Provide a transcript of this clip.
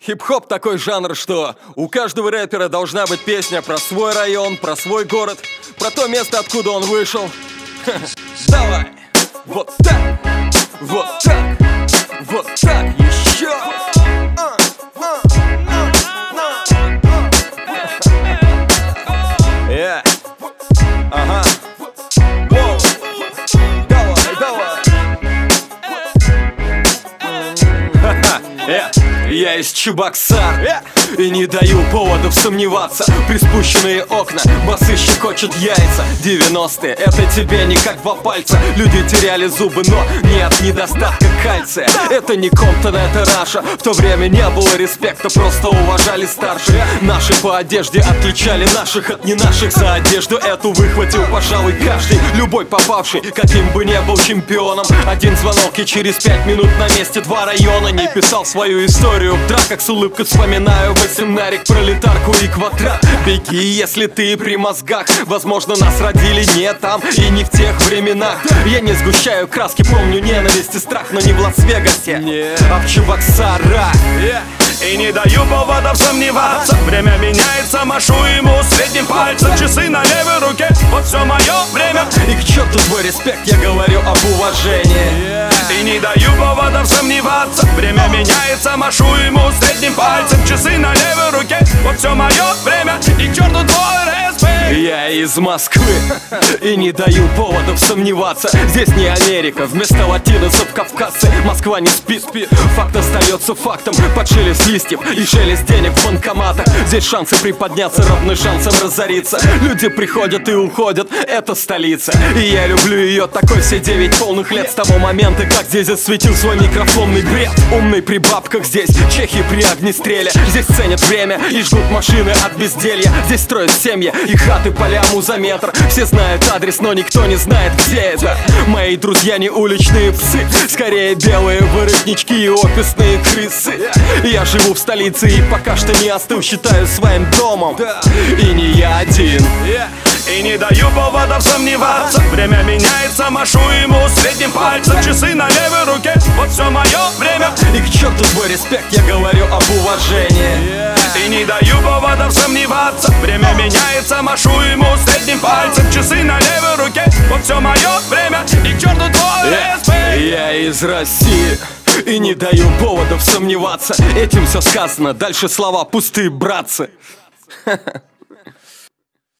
Хип-хоп такой жанр, что у каждого рэпера должна быть песня про свой район, про свой город, про то место, откуда он вышел. Давай! Вот так! Вот так! Вот так! Еще! Ага! Воу! Давай, давай! Ха-ха! Я из Чебоксар и не даю поводов сомневаться. Приспущенные окна, басы щекочут яйца. 90-е, это тебе не как два пальца. Люди теряли зубы, но нет недостатка кальция. Это не Комптон, это Раша. В то время не было респекта, просто уважали старших. Наши по одежде отличали наших от не наших. За одежду эту выхватил, пожалуй, каждый. Любой попавший, каким бы не был чемпионом. Один звонок и через 5 минут на месте два района. Не писал свою историю в драках, с улыбкой вспоминаю восемнарик, пролетарку и квадрат. Беги, если ты при мозгах. Возможно, нас родили не там и не в тех временах. Я не сгущаю краски, помню ненависть и страх, но не в Лас-Вегасе, а в Чебоксарах. И не даю поводов сомневаться. Время меняется, машу ему средним пальцем. Часы на левой руке, вот все мое время. И к черту твой респект, я говорю об уважении. И не даю поводов сомневаться. Время меняется, машу ему средним пальцем. Часы на левой руке, вот все мое время. И к черту твой респект. Я из Москвы и не даю поводов сомневаться. Здесь не Америка, вместо латиносов кавказцы. Москва не спит, факт остается фактом. Под шелест листьев и шелест денег в банкоматах. Здесь шансы приподняться равны шансам разориться. Люди приходят и уходят, это столица. И я люблю ее такой все 9 полных лет. С того момента, как здесь засветил свой микрофонный бред. Умный при бабках здесь, чехи при огнестреле. Здесь ценят время и ждут машины от безделья. Здесь строят семьи и хаты по ляму за метр. Все знают адрес, но никто не знает, где это. Мои друзья не уличные псы, скорее белые воротнички и офисные крысы. Я живу в столице и пока что не остыл, считаю своим домом. И не я один. И не даю поводов сомневаться. Время меняется, машу ему средним пальцем. Часы на левой руке, вот все мое время. И к черту твой респект, я говорю об уважении. И не даю поводов сомневаться. Время меняется, машу ему средним пальцем. Часы на левой руке, вот все мое время. И к черту твой респект. Я из России и не даю поводов сомневаться. Этим все сказано, дальше слова пустые, братцы.